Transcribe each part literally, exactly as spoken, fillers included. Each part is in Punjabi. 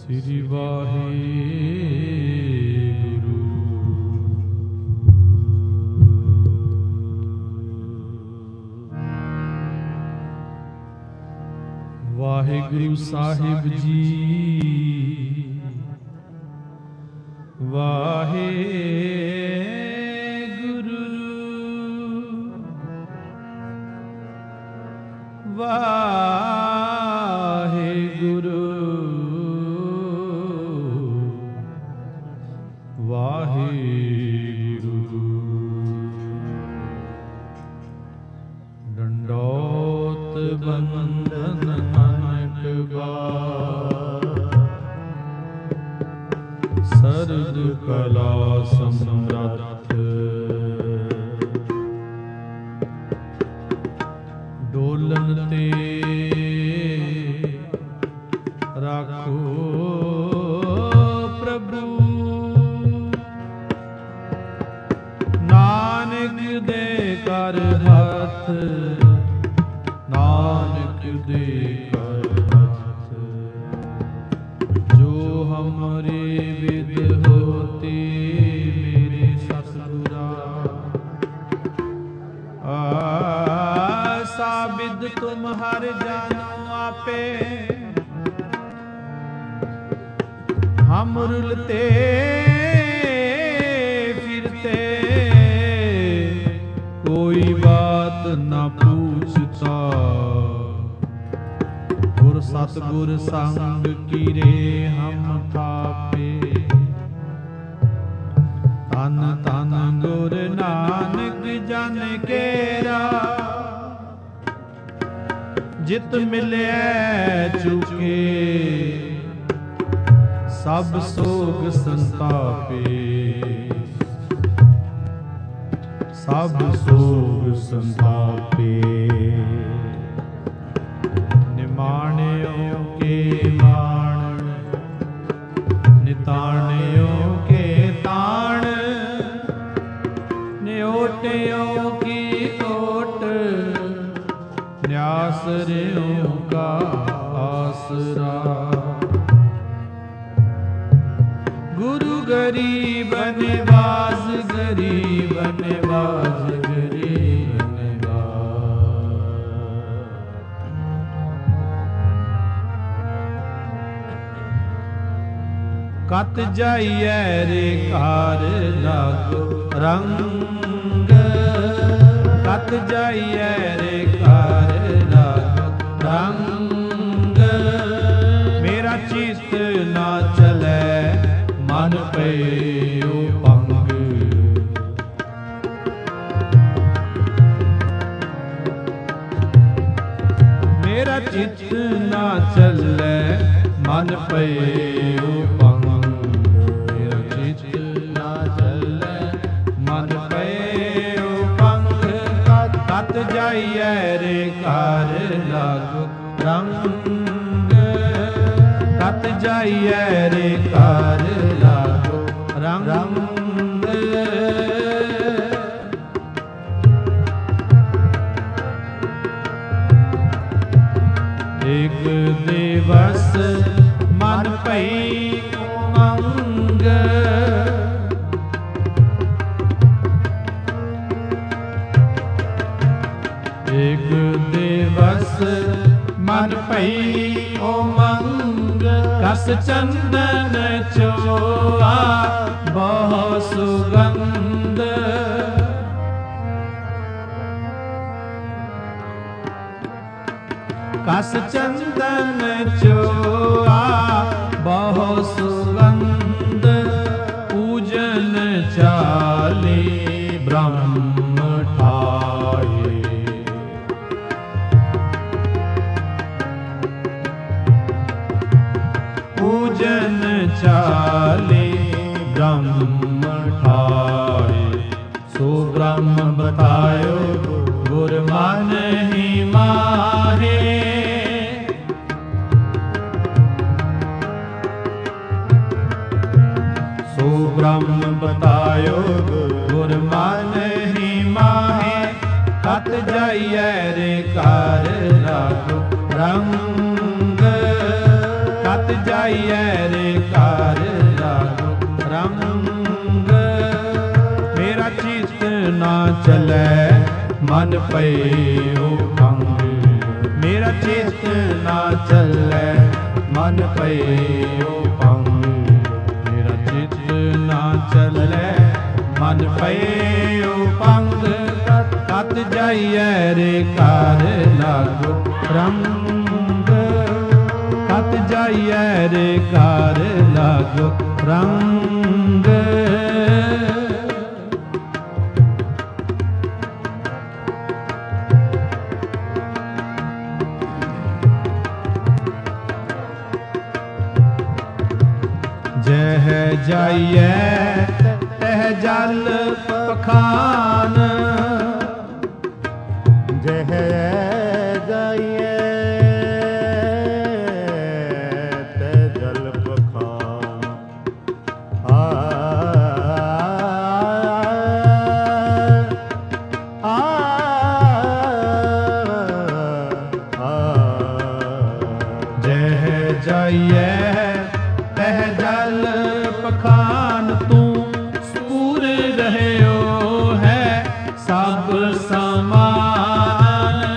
ਸ੍ਰੀ ਵਾਹਿਗੁਰੂ। ਵਾਹਿਗੁਰੂ ਸਾਹਿਬ ਜੀ, ਵਾਹਿਗੁਰੂ ਵਾਹਿਗੁਰੂ ਵਾਹਿਗੁਰੂ। ਡੰਡੋਤ ਬੰਦਨ ਅਨਕ ਬਾਰ, ਸਰਦ ਕਲਾ ਸਮਰੱਥ, ਡੋਲਨ ਤੇ ਰਾਖੋ ਪ੍ਰਭੂ, ਨਾਨਕ ਦੇ ਕਰ ਹੱਥ, ਨਾਨਕ ਦੇ ਕਰ ਹੱਥ, ਜੋ ਹਮਾਰੇ ਵਿਦ ਹੋਤੇ ਮੇਰੇ ਸਤਿਗੁਰਾ, ਆ ਸਾबिद तुम हर जानो आपे, हम रुलते फिरते कोई बात न पूछता, गुर सतगुर संग कीरे हम थापे, तन तन गुर नानक जन केरा, जित मिले चुके सब सोग संतापे, सब सोग संतापे। निमाणियों के माण, निताणियों के ताण, न्योटियों की ओट, न्यासरियों का आसरा। गुरु गरीब निवास, गरीब निवास, गरीब निवास। कत जाइए रे कार लागो रंग, कत जाइए रे कार रंग, मेरा चित ना चले मन पयो पंग, मेरा चित ना चले मन पयो पंग, मेरा चित ना चले मन पयो पंग। कत जाइए रे कार लागो रंग, कत जाइए रे कार लागो रंग। एक दिवस मन पई उमंग, एक दिवस मन पई उमंग, कस चंदन चोआ बहु सुगंध, कस चंदन चोआ बहु सुगंध, पूजन चाली ब्रह्म ठाए, पूजन चाले ब्रह्म ठाए। सो ब्रह्म बतायो गुर मन ही माहे, सो ब्रह्म बतायो गुर मन ही माहे। कत जाइए रे कार लागो रंग, कत जाइए रे ਨਾ ਚਲੈ ਮਨ ਪਈਓ ਭੰਗ। ਮੇਰਾ ਚਿਤ ਨਾ ਚੱਲੈ ਮਨ ਪਈਓ ਭੰਗ। ਮੇਰਾ ਚਿਤ ਨਾ ਚੱਲੈ ਮਨ ਪਈਓ ਭੰਗ। ਤਤ ਜਾਈਐ ਰੇ ਘਰ ਲਾਗੋ ਰੰਗ। ਤਤ ਜਾਈਐ ਰੇ ਘਰ ਲਾਗੋ ਰੰਗ। ਜਹ ਜਾਈਐ ਤਹ ਜਲ ਪਖਾਨ। ਜਹ ਜਾਈਐ ਤਹ ਜਲ ਪਖਾਨ। ਆ ਆ ਜਹ ਜਾਈਐ ਤਹ ਜਲ ਪਖਾਨ। ਤੂੰ ਸੂਰ ਰਹਿਓ ਹੈ ਸਭ ਸਮਾਨ।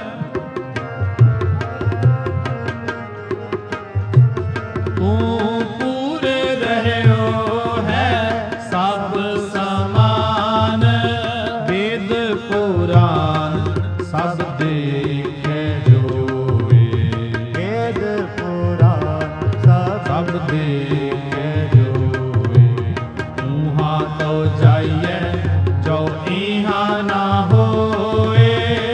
ਤੂੰ ਪੂਰੇ ਰਹਿਓ ਹੈ ਸਭ ਸਮਾਨ। ਵੇਦ ਪੁਰਾਨ ਸਭ ਦੇਖੈ ਜੋਏ। ਵੇਦ ਪੁਰਾਨ ਸਭ ਦੇਖੈ ਜੋਏ। ਊਹਾਂ ਤੋ ਜਾਈਐ ਜੋ ਈਹਾਂ ਨਾ ਹੋਏ।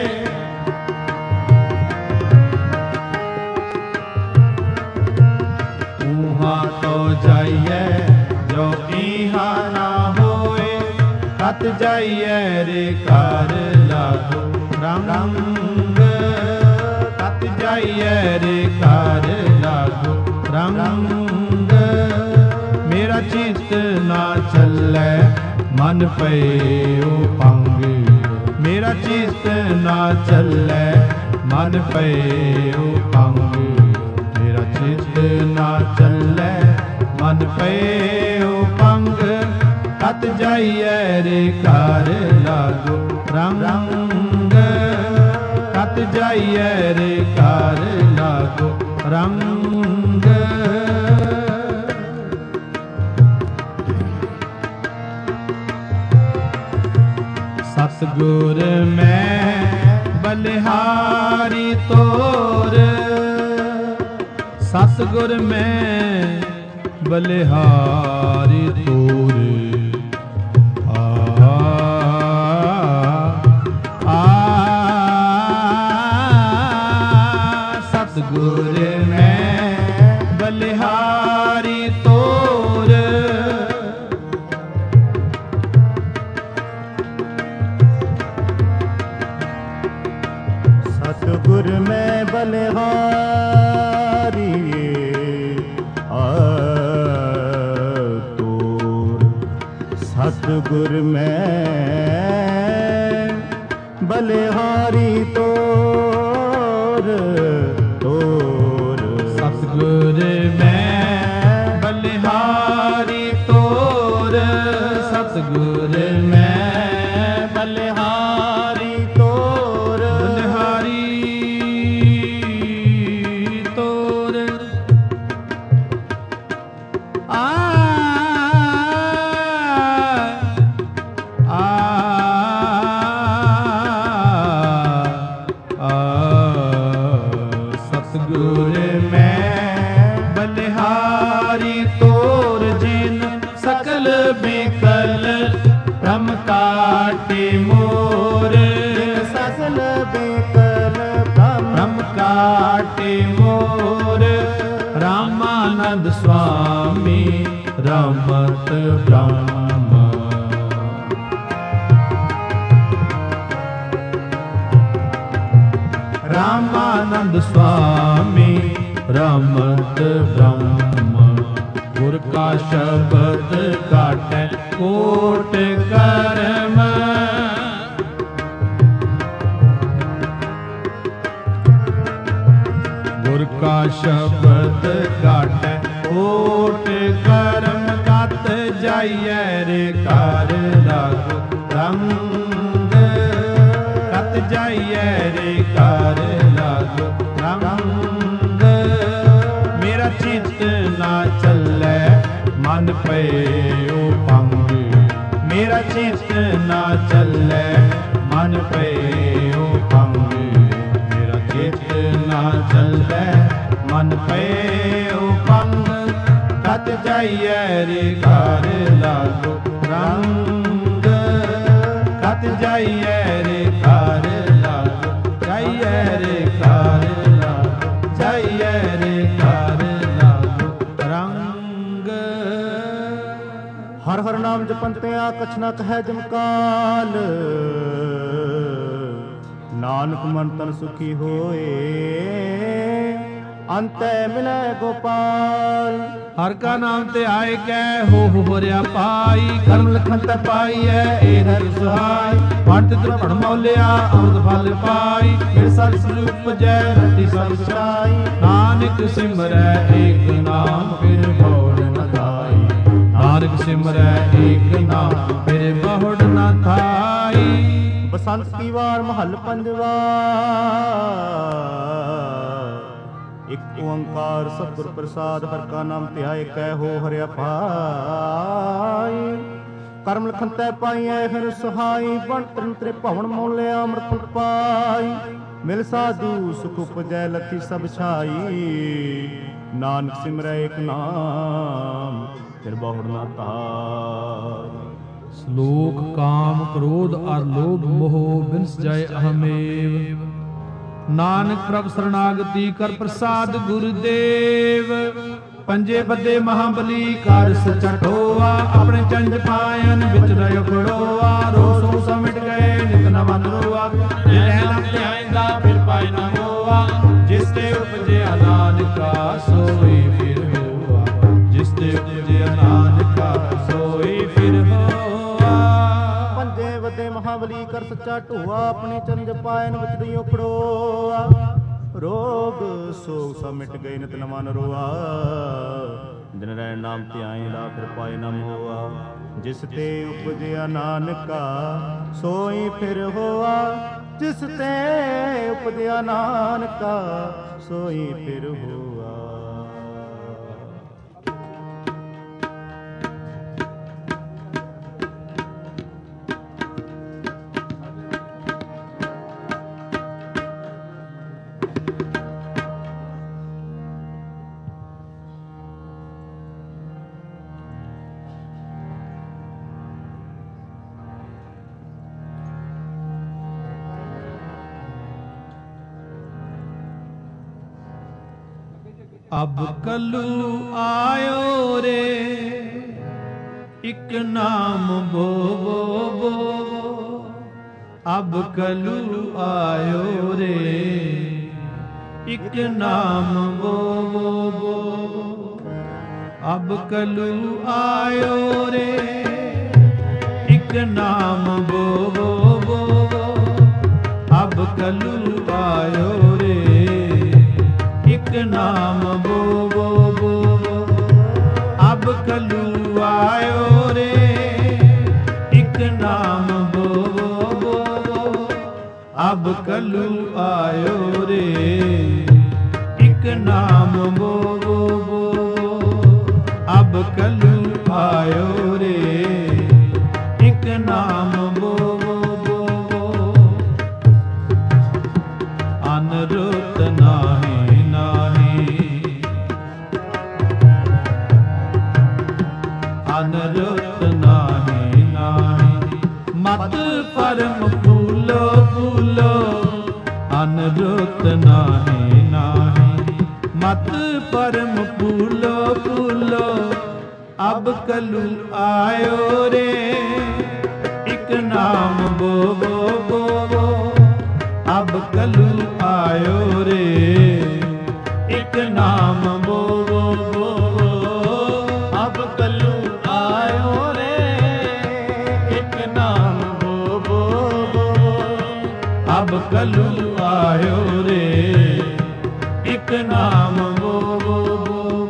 ਊਹਾਂ ਤੋ ਜਾਈਐ ਜੋ ਈਹਾਂ ਨਾ ਹੋਏ। ਤਤ ਜਾਈਐ ਰੇ ਘਰ ਲਾਗੋ ਰੰਗ। ਤਤ ਜਾਈਐ ਰੇ ਘਰ ਲਾਗੋ ਰੰਗ। ਮੇਰਾ ਚਿਤ ਨਾ ਚੱਲੈ ਮਨ ਪਈਓ ਭੰਗ। ਮੇਰਾ ਚਿਤ ਨਾ ਚੱਲੈ ਮਨ ਪਈਓ ਭੰਗ। ਮੇਰਾ ਚਿਤ ਨਾ ਚੱਲੈ ਮਨ ਪਈਓ ਭੰਗ। ਤਤ ਜਾਈਐ ਰੇ ਘਰ ਲਾਗੋ ਰੰਗ। ਤਤ ਜਾਈਐ ਰੇ ਘਰ ਲਾਗੋ ਰੰਗ। ਸਤਿਗੁਰ ਮੈਂ ਬਲਿਹਾਰੀ ਤੋਰ। ਸਤਿਗੁਰ ਮੈਂ ਬਲਿਹਾਰੀ ਤੋਰ। ਆ ਆ ਸਤਿਗੁਰ ਮੈਂ ਬਲਿਹਾਰੀ ਤੋਰ। ਸਤਿਗੁਰ ਮੈਂ ਬਲਿਹਾਰੀ ਆ ਤੋਰ। ਸਤਿਗੁਰ ਮੈਂ ਬਲਿਹਾਰੀ ਤੋਰ ਤੋਰ। ਸਤਿਗੁਰ ਮੈਂ ਬਲਿਹਾਰੀ ਤੋਰ। ਸਤਿਗੁਰ ਮੈਂ ਬਲਿਹਾਰੀ ਤੋਰ। ਬਲਿਹਾਰੀ ਤੋਰ। ਆ ਆ ਆ ਸਤਿਗੁਰ ਮੈਂ ਬਲਿਹਾਰੀ ਤੋਰ। ਜਿਨ ਸਕਲ ਬਿਕਲ ਭ੍ਰਮ ਕਾਟੇ ਮੋਰ। ਸਸਲ ਬੇਕਲ ਭ੍ਰਮ ਕਾਟੇ ਮੋਰ। ਰਾਮਾਨੰਦ ਸੁਆਮੀ ਰਮਤ ਬ੍ਰਹਮ। ਰਾਮਾਨੰਦ ਸੁਆਮੀ ਰਮਤ ਬ੍ਰਹਮ। ਗੁਰ ਕਾ ਸ਼ਬਦ ਕਾਟੈ ਕੋਟ ਕਰਮ। ਗੁਰ ਕਾ ਸ਼ਬਦ ਕਾਟੈ ਕੋਟ ਕਰਮ। ਤਤ ਜਾਈਐ ਰੇ ਘਰ ਲਾਗੋ ਰੰਗ। ਕਤ ਜਾਈਐ ਰੇ ਕਰ ਲਾਗੋ ਰੰਗ ਮੇਰਾ ਚਿੱਤ ਨਾ ਚੱਲੈ ਮਨ ਪਇਓ ਭੰਗ ਮੇਰਾ ਚਿੱਤ ਨਾ ਚੱਲੈ ਮਨ ਪਇਓ ਭੰਗ ਮੇਰਾ ਚਿੱਤ ਨਾ ਚੱਲੈ ਮਨ ਪਇਓ ਭੰਗ ਕਤ ਜਾਈਐ ਰੇ ਕਰ ਲਾਗੋ ਰੰਗ ਕਤ ਜਾਈਐ ਰੇ ਕਰ ਲਾਗੋ ਜਾਈਐ ਰੇ ਕਰ ਲਾਗੋ ਜਾਈਐ ਰੇ ਕਰ ਲਾਗੋ ਰੰਗ ਹਰ ਹਰ ਨਾਮ ਜਪੰਤਿਆ ਕਛ ਨ ਕਹੈ ਜਮਕਾਲ ਨਾਨਕ ਮਨ ਤਨ ਸੁਖੀ ਹੋਏ ਅੰਤੈ ਮਿਲੈ ਗੋਪਾਲ ਹਰ ਕਾ ਨਾਮ ਤੇ ਆਏ ਕੈ ਹੋ ਹੋ ਰਿਆ ਪਾਈ ਕਰਮ ਲਖਨ ਤੇ ਪਾਈਐ ਏ ਹਰਿ ਸੁਹਾਈ ਪੰਡਿਤ ਤ੍ਰਿ ਭਣ ਮੌਲਿਆ ਅੰਮ੍ਰਿਤ ਫਲ ਪਾਈ ਫਿਰ ਸਰ ਸਰੂਪ ਜੈ ਰਤੀ ਸਭ ਸਚਾਈ ਨਾਨਕ ਸਿਮਰੈ ਏਕ ਨਾਮ ਫਿਰ ਬਹੁੜ ਨ ਥਾਈ ਨਾਨਕ ਸਿਮਰੈ ਏਕ ਨਾਮ ਫਿਰ ਬਹੁੜ ਨ ਥਾਈ ਬਸੰਤ ਕੀ ਵਾਰ ਮਹੱਲ ਪੰਜਵਾ ਇਕ ਓੰਕਾਰ ਸਤਿਗੁਰ ਪ੍ਰਸਾਦ ਹਰਿ ਕਾ ਨਾਮ ਧਿਆਏ ਕੈ ਹੋ ਹਰਿਆ ਪਾਈ ਕਰਮ ਲਖਨ ਤੈ ਪਾਈਐ ਹਰਿ ਸੁਹਾਈ ਬਣ ਤਰਨ ਤ੍ਰਿ ਭਵਨ ਮੌਲਿਆ ਅੰਮ੍ਰਿਤ ਪਾਈ ਮਿਲ ਸਾਧੂ ਸੁਖ ਉਪਜੈ ਲਤੀ ਸਭ ਛਾਈ ਨਾਨਕ ਸਿਮਰੈ ਏਕ ਨਾਮ ਫਿਰ ਬਹੁੜ ਨਾ ਧਾਈ ਸ਼ਲੋਕ ਕਾਮ ਕ੍ਰੋਧ ਅਰ ਲੋਭ ਮੋਹ ਬਿਨਸ ਜਾਏ ਅਹਮੇਵ ਨਾਨਕ ਪ੍ਰਭ ਸਰਣਾਗਤੀ ਕਰ ਪ੍ਰਸਾਦ ਗੁਰਦੇਵ ਪੰਜੇ ਬੱਦੇ ਮਹਾਬਲੀ ਕਰ ਸਚਾ ਢੋਆ ਆਪਣੇ ਚੰਦ ਪਾਇਨ ਵਿੱਚ ਰਹਿ ਖੜੋਆ ਰੋਸੋ ਸਮਿਟ ਗਏ ਨਿਤ ਨਵਨ ਰੋਆ ਜੇ ਨਾਮ ਧਿਆਇਂਦਾ ਫਿਰ ਪਾਇ ਨਾ ਹੋਆ ਜਿਸ ਤੇ ਉਪਜਿਆ ਨਾਨਕਾ ਸੋਈ ਫਿਰ ਹੋਆ ਜਿਸ ਤੇ ਉਪਜਿਆ ਨਾਨਕਾ ਸੋਈ ਫਿਰ ਹੋਆ ਪੰਜੇ ਵੱਡੇ ਮਹਾਬਲੀ ਕਰ ਸੱਚਾ ਢੋਆ ਆਪਣੇ ਚੰਦ ਪਾਇਨ ਵਿੱਚ ਦਈਓ ਖੜੋਆ ਰੋਗ ਸੋਗ ਸਭ ਮਿਟ ਗਏ ਨਿਤ ਨਵਾਂ ਰੋਆ ਦਿਨ ਰਹਿ ਨਾਮ ਧਿਆਏ ਲਾ ਫਿਰ ਪਾਏ ਨਾ ਹੋਆ ਜਿਸ ਤੇ ਉਪਜਿਆ ਨਾਨਕਾ ਸੋਈ ਫਿਰ ਹੋਆ ਜਿਸ ਤੇ ਉਪਜਿਆ ਨਾਨਕਾ ਸੋਈ ਫਿਰ ਹੋਆ ਅਬ ਕਲੂ ਆਇਓ ਰੇ ਇਕ ਨਾਮ ਬੋਵੋ ਬੋਵੋ ਅਬ ਕਲੂ ਆਇਓ ਰੇ ਇਕ ਨਾਮ ਬੋਵੋ ਬੋਵੋ ਅਬ ਕਲੂ ਆਇਓ ਰੇ ਇਕ ਨਾਮ ਬੋਵੋ ਬੋਵੋ ਅਬ ਕਲੂ ਆਇਓ ਰੇ ਇਕ ਨਾਮ ਬੋਵੋ ਬੋਵੋ ਅਬ ਕਲੂ ਆਇਓ ਰੇ ਇਕ ਨਾਮ ਬੋਵੋ ਬੋਵੋ ਅਬ ਕਲੂ ਆਇਓ ਰੇ ਇਕ ਨਾਮ ਬੋਵੋ ਬੋਵੋ ਅਬ ਕਲੂ ਆਇਓ ਰੇ ਇਕ ਨਾਮ ਬੋਵੋ ਬੋਵੋ ਅਨਰੁੱਤ ਨਾਹੀ ਅਨਰੁੱਤ ਨਾਹੀ ਨਾਹੀ ਮਤ ਪਰਮ ਫੂਲੋ ਫੂਲੋ ਅਨਰੁੱਤ ਨਾਹੀ ਨਾਹੀ ਮਤ ਪਰਮ ਫੂਲੋ ਫੂਲੋ ਅਬ ਕਲੂ ਆਇਓ ਰੇ ਇਕ ਨਾਮ ਬੋਵੋ ਬੋਵੋ ਅਬ ਕਲੂ ਆਇਓ ਰੇ ਇਕ ਨਾਮ ਬੋਵੋ ਬੋਵੋ ਅਬ ਕਲੂ ਆਇਓ ਰੇ ਇਕ ਨਾਮ ਬੋਵੋ ਬੋਵੋ ਅਬ ਕਲੂ ਆਇਓ ਰੇ ਇਕ ਨਾਮ ਬੋਵੋ ਬੋਵੋ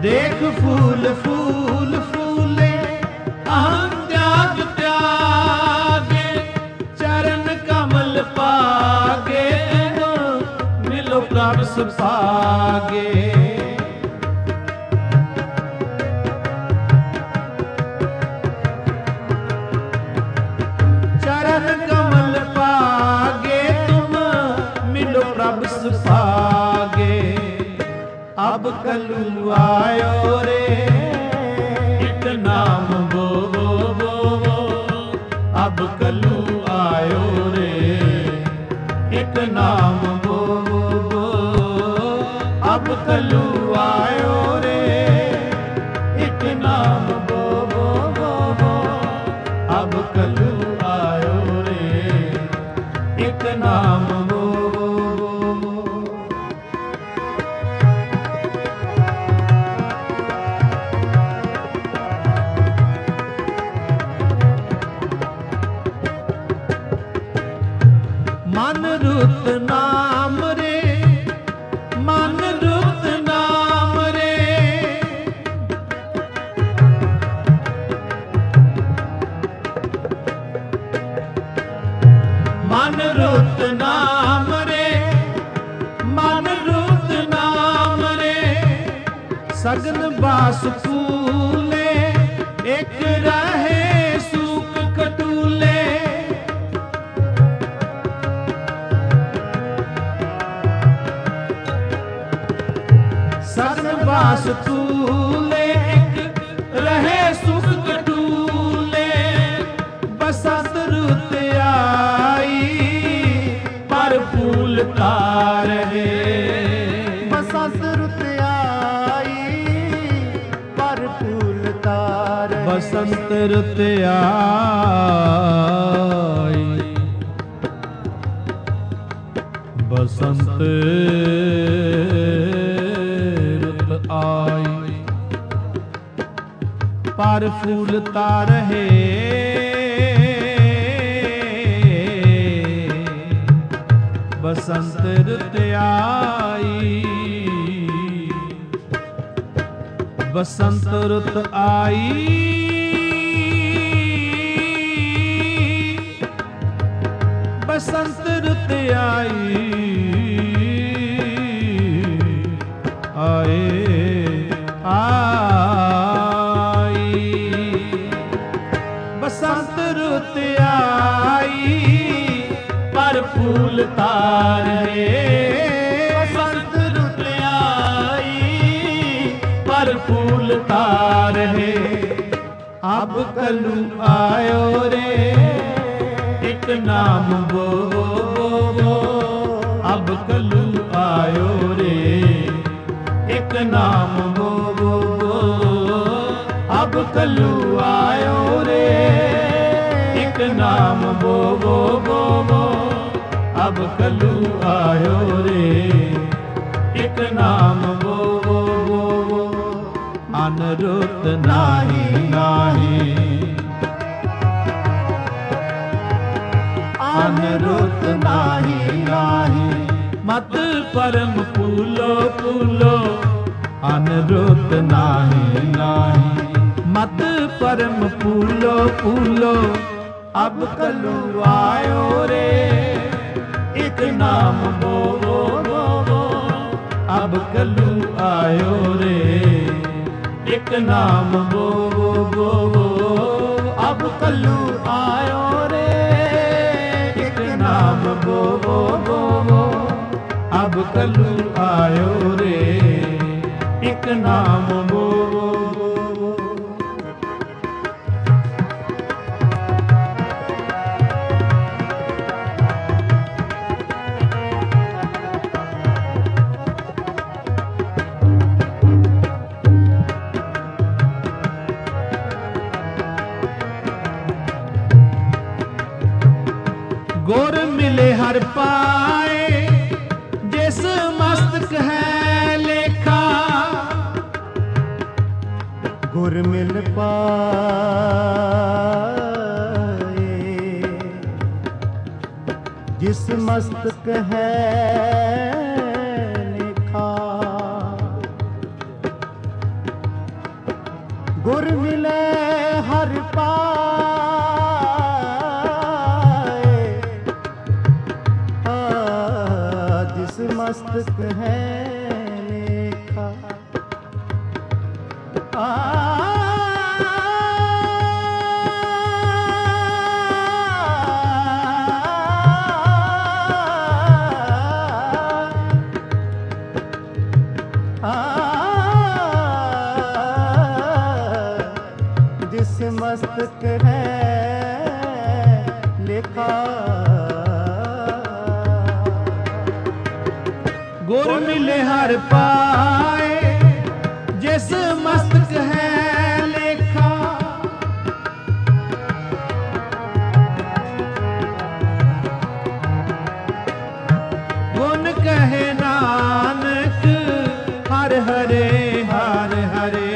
ਦੇਖ ਫੂਲ ਫੂਲ ਫੂਲੇ ਅਹੰ त्याग त्यागे चरण कमल पागे मिलो प्रभ सुभागे चरण कमल पागे तुम मिलो प्रभ सुभागे अब कलू आयो रे एक नाम बो बो बो बो अब कलू आयो रे एक नाम बो बो बो अब कलू आयो रे एक नाम बो बो बो बो अब कलू आयो रे एक नाम बो मन रुत नाम रे मन रुत नाम रे मन रुत नाम रे मन रुत नाम रे सगन बास फूले एक रहे सूख कटूले सगन बास फूले एक रहे सुख कटूले बसंत रुत आई पर फूल तार है बसंत रुत आई पर फूल तार बसंत रुत आई बसंत आई पर फूल तार है बसंत रुत आई बसंत रुत आई बसंत रुत आई आए आई बसंत रुत आई पर फूल तार है बसंत रुत आई पर फूल तार है अब कलू आयो रे एक नाम बो बो बो अब कलू आयो रे एक नाम बो बो बो अब कलू आयो रे एक नाम बो बो बो बो अब कलू आयो रे एक नाम बो बो बो बो अनरुत नाही नाही अनरुत नाही नाही मत परम फूलो फूलो अनरुत नाही नाही मत परम फूलो फूलो अब कलू आयो रे एक नाम बो बो बो बो अब कलू आयो रे एक नाम बो बो बो बो अब कलू आयो रे एक नाम बो बो बो बो अब कलू आयो रे एक नाम बो बो बो बो गुर मिले हर पाए जिस मस्तक है लेखा गुर मिल पाए जिस मस्तक है लेखा गुर मिले हर पाए, जिस मस्तक है लेखा। आ जिस मस्तक है लेखा। गुर मिले हर पाए, जिस मस्तक है लेखा। गुण कहे नानक हर हरे हर हरे।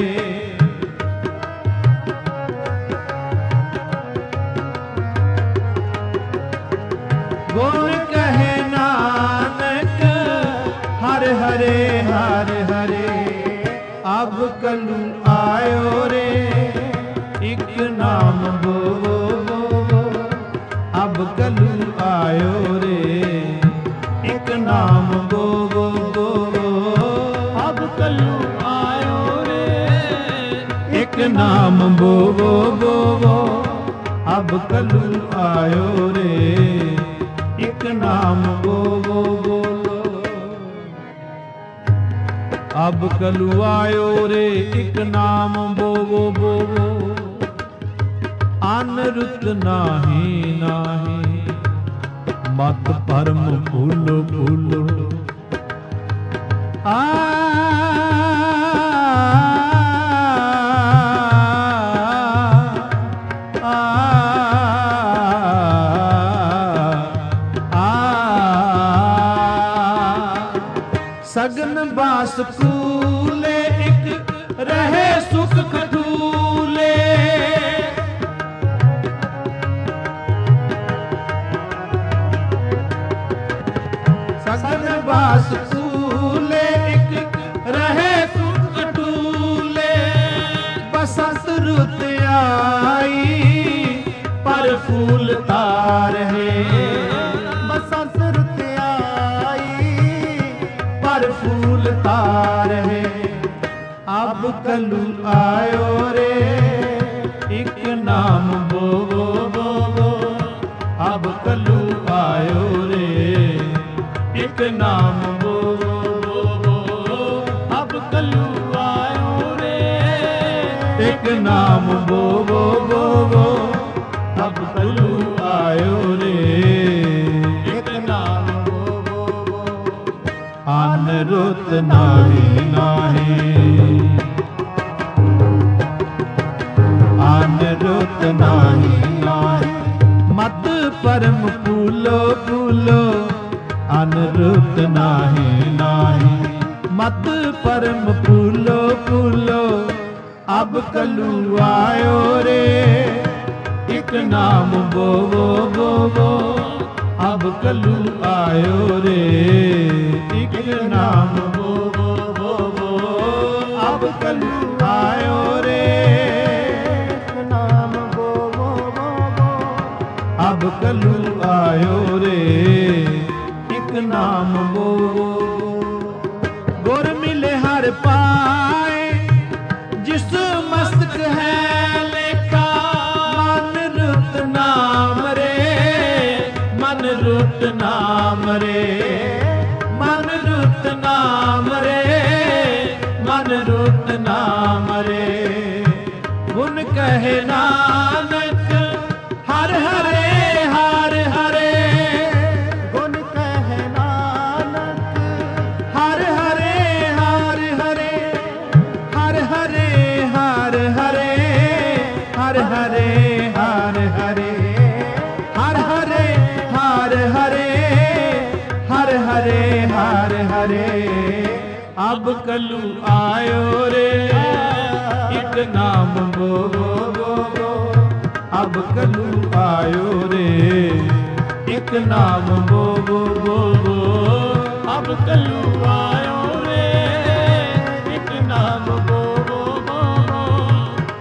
गुण कहे नानक हर हरे हर हरे। अब कलू आयो रे एक नाम बोलो बोलो। अब कलू आयो रे एक नाम बोलो बोलो। अब कलू आयो रे एक नाम बोलो बोलो। अब कलू आयो रे एक नाम बोलो बोलो। अब कलू आयो रे एक नाम बोलो बोलो। अनरुत नाही नाही मत परम फूलो फूलो। आ सगन बास कूले एक रहे सुख खटूले। सगन बास कूले एक रहे सुख खटूले। बसंत रुत आई पर फूल तार है। बसंत रुत आई पर फूल तार है। अब कलू आयो रे एक नाम बोलो बोलो। अब कलू आयो रे एक नाम बोलो बोलो। अब कलू आयो रे एक नाम बोलो बोलो। अब कलू आयो रे एक नाम बोलो। अनरुत नाही नाही अनरुत नाही नाही मत परम फूलो फूलो। अनरुत नाही नाही मत परम फूलो फूलो। अब कलू आयो रे एक नाम बोलो बोलो। अब कलू आयो रे एक नाम बोलो बोलो। अब कलू आयो रे एक नाम बोलो बोलो। अब कलू आयो रे एक नाम बोलो। गुर मिले हर पाए, जिस मस्तक है लेखा। मन रुत नाम रे मन रुत नाम रे। मन रुत नाम रे मन रुत नाम रे। गुण कहे नानक हर हरे हर हरे। गुण कहे नानक हर हरे हर हरे। हर हरे हर हरे। हर हरे हर हरे। हर हरे हर हरे। हर हरे हर हरे। अब कलू आयो रे एक नाम बोलो बोलो। अब कलू आयो रे एक नाम बोलो बोलो। अब कलू आयो रे एक नाम बोलो बोलो।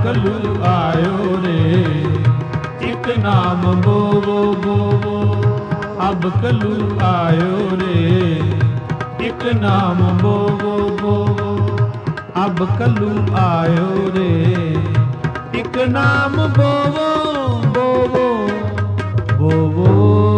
कलु आयो रे, एक नाम बोवो बोवो अब कलु आयो रे, एक नाम बोवो बोवो अब कलु आयो रे, एक नाम बोवो बोवो बोवो।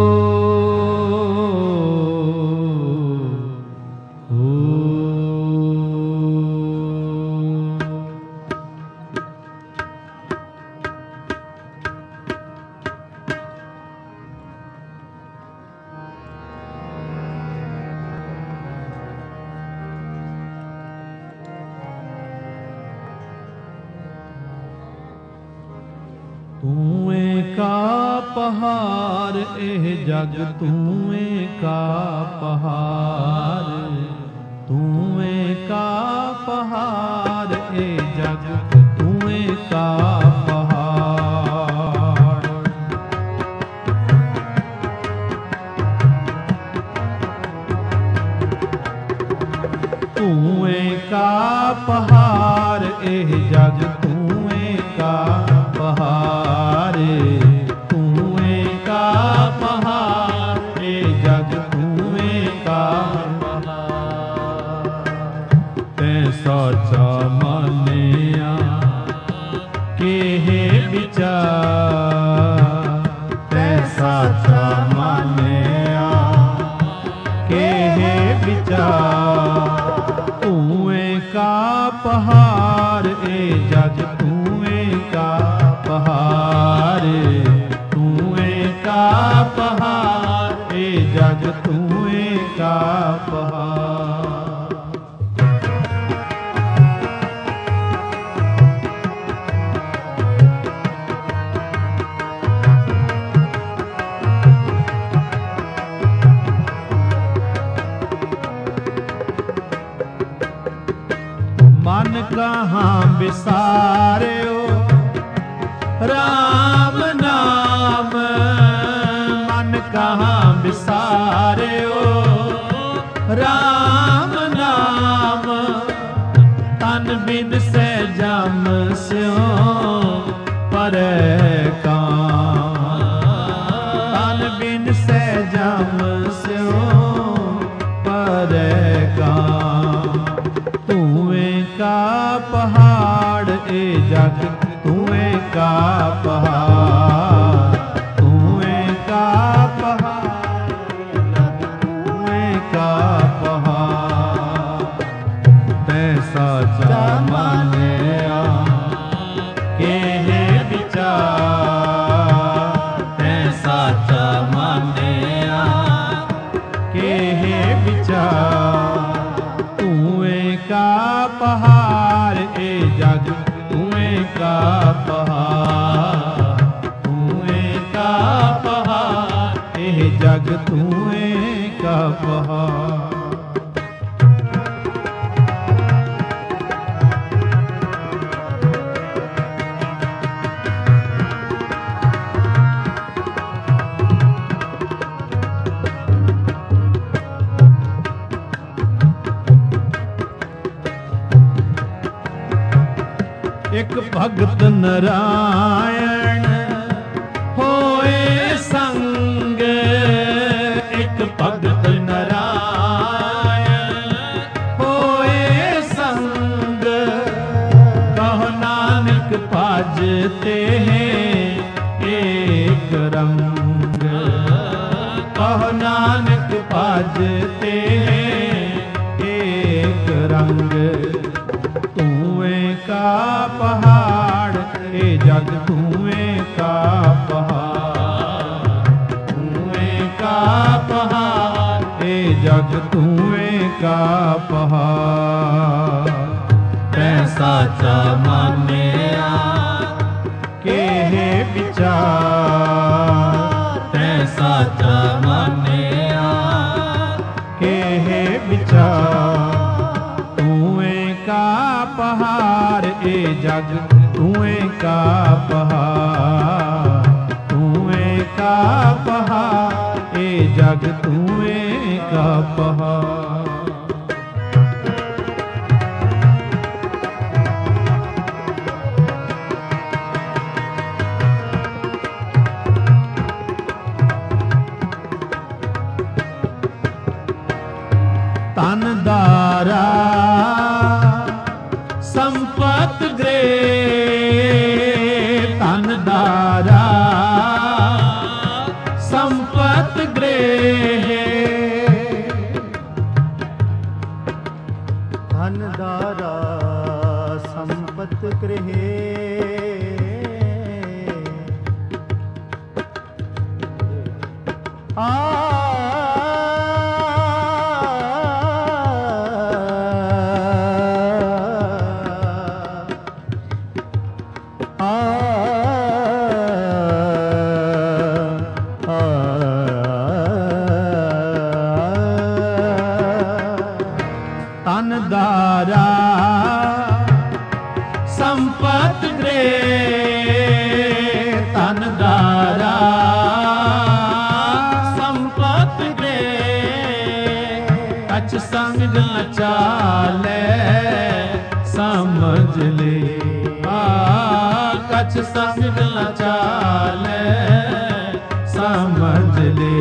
तूए का पहाड़ एह जग, तूए का पहाड़, तूए का पहाड़ एह जग, तूए का पहाड़। तूए का पहाड़ एह जग, तूए का पहाड़, तूए का पहाड़ ए जग, तूए का पहाड़। तै सोचा मानिया के है विचार, तै सोचा मानिया के है विचार। तूए का पहाड़ ए जग, तूए का पहाड़, तूए का पहाड़ ए जग, तूए का पहाड़। मन कहाँ बिसारियो राम नाम, मन कहाँ बिसारियो राम नाम। तन बिन से जम स्यो परे काम, तन बिन से जम स्यो परे काम। तूए का पहाड़ ए जग, तूए का पहाड़, तूए का पहाड़, तूए का पहाड़। तै साचा मानिया के है विचार, तै साचा मानिया के है विचार। तूए का पहाड़ ए जग, तूए का पहाड़, तूए का पहाड़ ए जग, तूए का पहाड़। एक भगत नारायण होए संग, एक भगत नारायण होए संग। कहो नानक भजते हैं एक रंग, कहो नानक भजते हैं एक रंग। तूए का पहाड़ ए जग, तूए का पहाड़, तूए का पहाड़ ए जग, तूए का पहाड़। तै साचा मानिया के है विचार, तै साचा मानिया के है विचार। तूए का पहाड़ ए जग, तूए का पहाड़, तूए का पहाड़ ए जग, तूए का पहाड़। तन दारा संपत गृह तन दारा संपत गृह धन दारा संपत गृह आ तन दारा संपत गृह तन दारा संपत गृह कछ संग न चाले समझ ले आ कछ संग न चाले समझ ले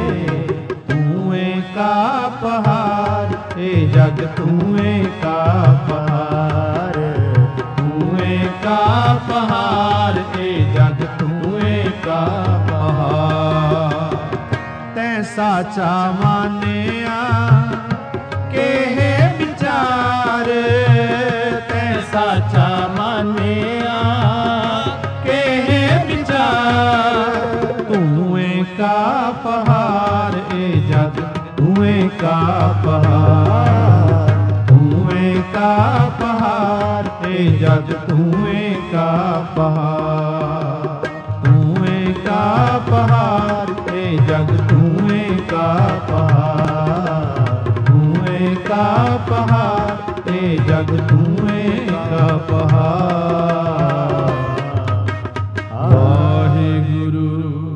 कुएं का पहाड़ ए जग कुएं का पहाड़ कुएं का पहाड़ ए जग कुएं का पहाड़ तै साचा मानिया के है विचार तै साचा मानिया के है विचार कुएं का पहाड़ ए जग कुएं का पहाड़ कुएं का पहाड़ ए जग कुएं का पहाड़ कुएं का पहाड़ ए जग कुएं का पहाड़ कुएं का पहाड़ ए जग कुएं का पहाड़ वाहिगुरु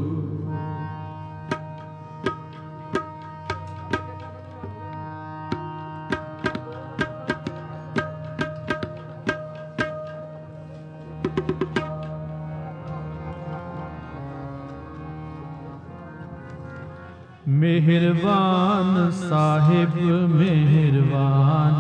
मेहरबान साहिब मेहरबान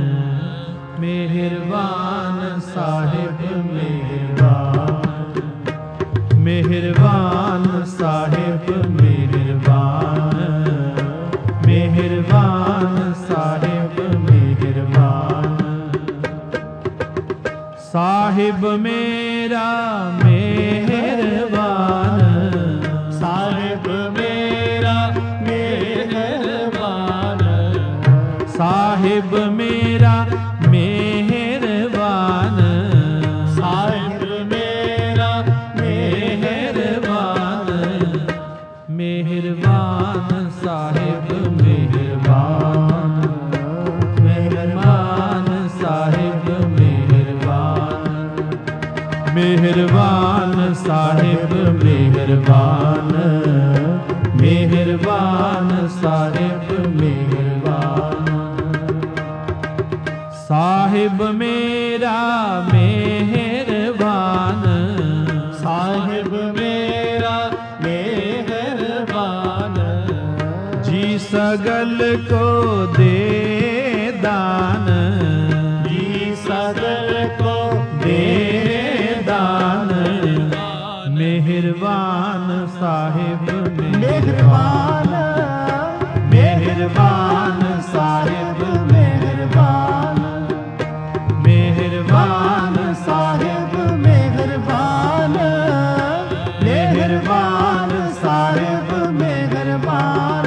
मेहरबान साहिब मेहरबान मेहरबान साहिब मेहरबान मेहरबान साहिब मेहरबान साहिब मेरा मेहरबान साहिब मेरा मेहरबान साहिब मेरा मेहरबान साहिब मेरा मेहरबान मेहरबान साहिब मेहरबान मेहरबान साहिब मेहरबान मेहरबान साहिब मेहरबान मेहरबान साहिब मेहरबान साहिब मेरा मेहरबान साहिब मेरा मेहरबान जी सगल को दे दान जी सगल को दे दान मेहरबान साहिब मेहरबान मेहरबान साहिब मेहरबान मेहरबान साहिब मेहरबान मेहरबान साहिब मेहरबान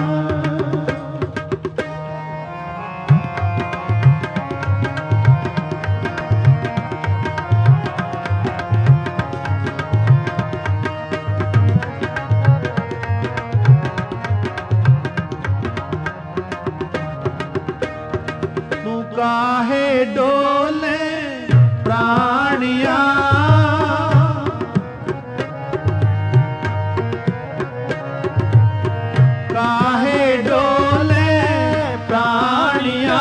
काहे डोले प्राणिया काहे डोले प्राणिया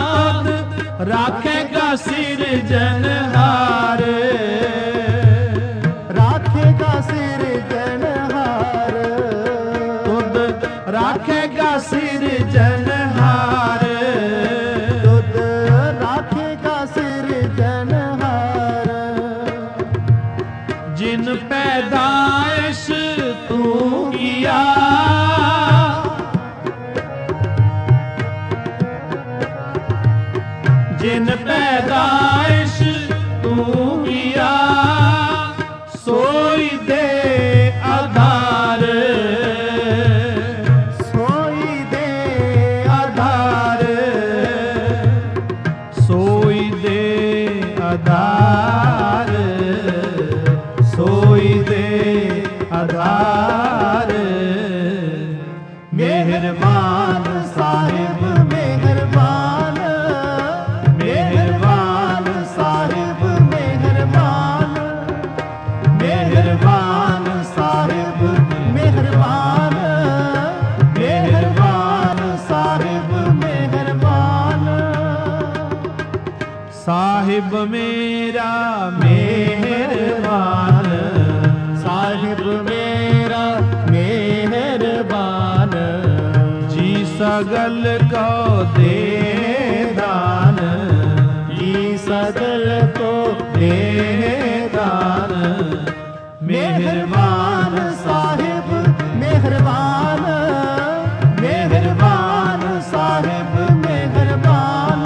राखेगा सिरजनहार राखेगा सिरजनहार तुद राखेगा सिरजनहार जिन पैदाइश तू किया सोई दे आधार, सोई दे आधार, सोई दे आधार, सोई दे आधार। मेहरबान साहिब मेहरबान, मेहरबान साहिब मेहरबान, मेहरबान साहिब मेहरबान, मेहरबान साहिब मेहरबान। साहिब मेरा मेहरबान, साहिब मेरा मेहरबान, जी सगल को दे दान, जी सगल को दे दान। मेहरबान साहिब मेहरबान, मेहरबान साहिब मेहरबान,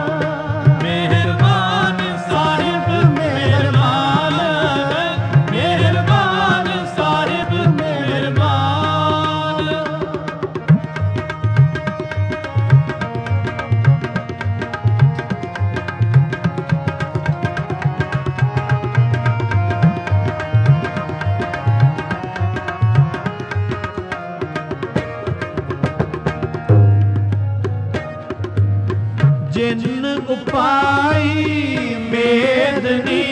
मेहरबान साहिब मेहरबान, मेहरबान साहिब मेहरबान। जिन उपाई मेदनी,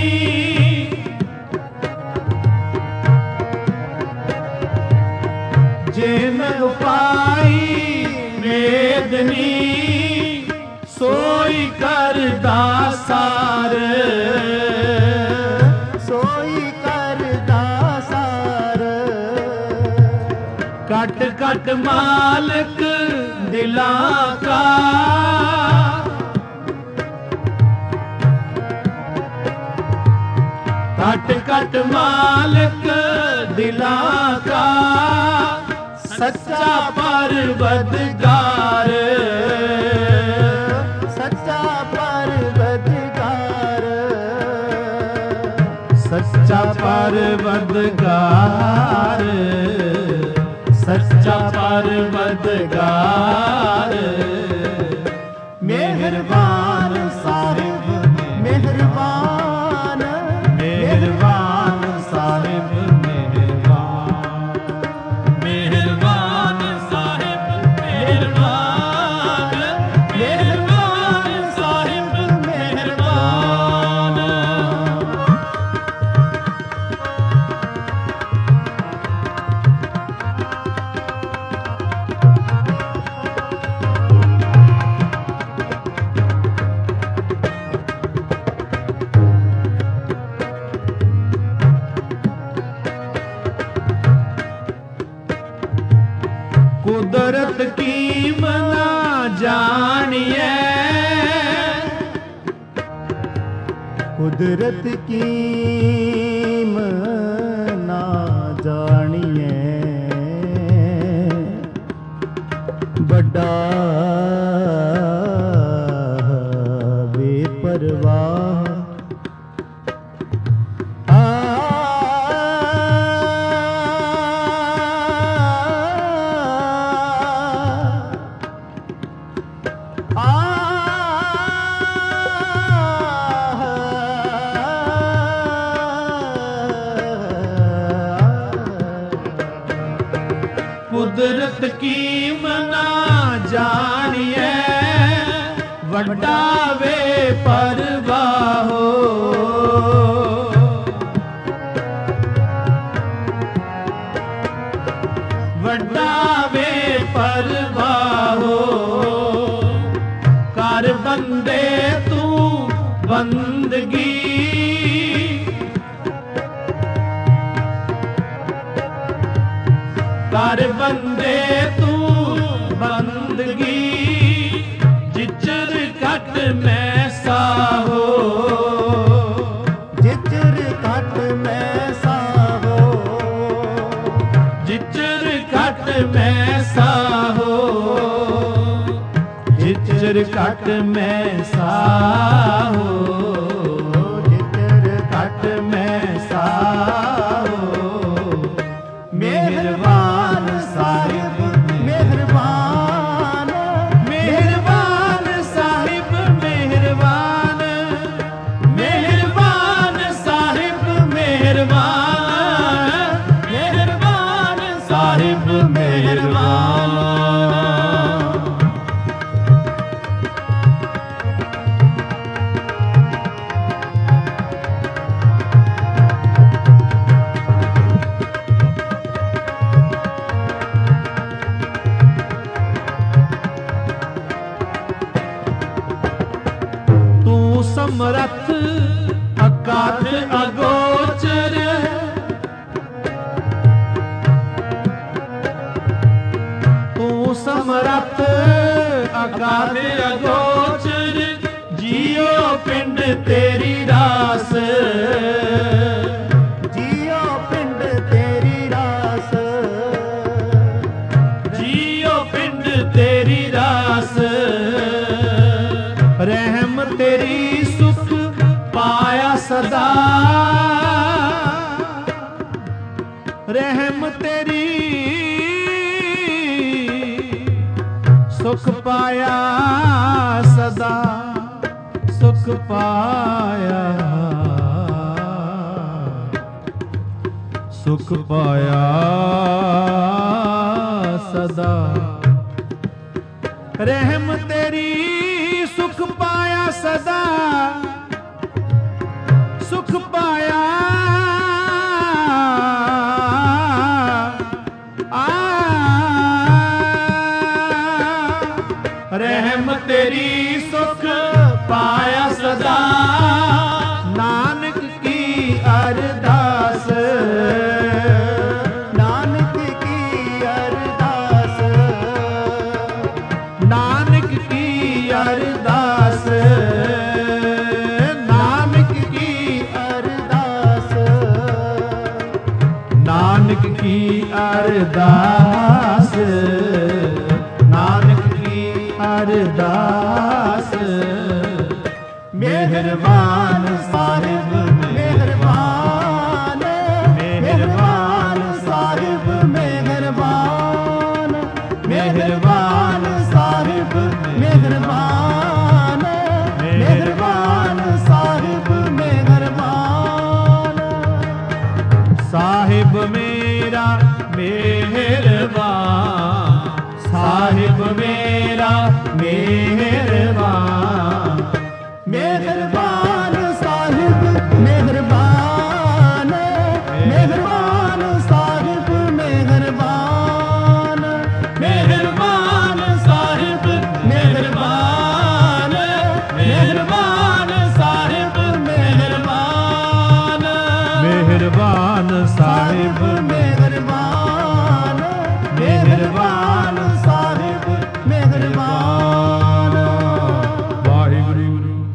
जिन उपाई मेदनी, सोई कर दासार, सोई कर दासार। कट कट मालिक दिलां का, कट कट मालिक दिलां का, सच्चा परवदगार, सच्चा परवदगार, सच्चा परवदगार, सच्चा परवदगार। मेहरबान साहिब मेहरबान, मेहरबान साहिब मेहरबान, मेहरबान साहिब मेहरबान, मेहरबान साहिब मेहरबान। कुदरत की मना जानिए, कुदरत की ना जानिए, बड़ा बेपरवाह। कुदरत की मना जानिए, वड्डा वे परवाहो, वड्डा वे परवाहो। कर बंदे तू बंदगी, कर बंदे तू बंदगी, जिचर कट मैं साहो, जिचर कट मैं साहो, जिचर कट मैं साहो। ਜਿਚਰ ਘਟ ਮੈਂ ਸਾਹੋ, ਜਿਚਰ ਘਟ ਮੈਂ ਸਾਹੋ। ਮਿਹਰਬਾਨ ਸਾਹਿਬ ਮਿਹਰਬਾਨ, ਮਿਹਰਬਾਨ ਸਾਹਿਬ ਮਿਹਰਬਾਨ, ਮਿਹਰਬਾਨ ਸਾਹਿਬ ਮਿਹਰਬਾਨ, ਮਿਹਰਬਾਨ ਸਾਹਿਬ ਮਿਹਰਬਾਨ। ਸਮਰੱਥ ਅਕਾਟ ਅਗੋਚਰ, ਤੂੰ ਸਮਰੱਥ ਅਕਾਟ ਅਗੋਚਰ, ਜੀਓ ਪਿੰਡ ਤੇਰੀ ਰਾਸ, ਜੀਓ ਪਿੰਡ ਤੇਰੀ ਰਾਸ, ਜੀਓ ਪਿੰਡ ਤੇਰੀ ਰਾਸ। ਰਹਿਮ ਤੇਰੀ ਸੁਖ ਪਾਇਆ ਸਦਾ, ਰਹਿਮ ਤੇਰੀ ਸੁਖ ਪਾਇਆ ਸਦਾ, ਸੁਖ ਪਾਇਆ, ਸੁਖ ਪਾਇਆ ਸਦਾ। ਰਹਿਮ ਤੇਰੀ ਸੁਖ ਪਾਇਆ ਸਦਾ, ਸੁਖ ਪਾਇਆ ਆ। ਰਹਿਮ ਤੇਰੀ ਸੁਖ ਪਾਇਆ ਸਦਾ, ਨਾਨਕ ਕੀ ਅਰਦਾਸ, ਨਾਨਕ ਕੀ ਅਰਦਾਸ, ਨਾਨਕ ਕੀ ਅਰਦਾਸ, ਨਾਨਕ ਕੀ ਅਰਦਾਸ, ਨਾਨਕ ਕੀ ਅਰਦਾਸ, ਨਾਨਕ ਕੀ ਅਰਦਾਸ। ਮਿਹਰਬਾਨ ਸਾਹਿਬ ਮਿਹਰਬਾਨ, ਮਿਹਰਬਾਨ ਸਾਹਿਬ ਮਿਹਰਬਾਨ, ਮਿਹਰਬਾਨ ਸਾਹਿਬ ਮਿਹਰਬਾਨ, ਮਿਹਰਬਾਨ ਸਾਹਿਬ ਮਿਹਰਬਾਨ। ਸਾਹਿਬ ਮੇਰਾ ਮਿਹਰਬਾਨ, ਸਾਹਿਬ ਮੇਰਾ ਮਿਹਰਬਾਨ, ਮਿਹਰਬਾਨ ਸਾਹਿਬ ਮਿਹਰਬਾਨ, ਮਿਹਰਬਾਨ ਸਾਹਿਬ ਮਿਹਰਬਾਨ, ਮਿਹਰਬਾਨ ਸਾਹਿਬ ਮਿਹਰਬਾਨ, ਮਿਹਰਬਾਨ ਸਾਹਿਬ ਮਿਹਰਬਾਨ, ਮਿਹਰਬਾਨ ਸਾਹਿਬ ਮਿਹਰਬਾਨ, ਮਿਹਰਬਾਨ ਸਾਹਿਬ ਮਿਹਰਬਾਨ। ਵਾਹਿਗੁਰੂ।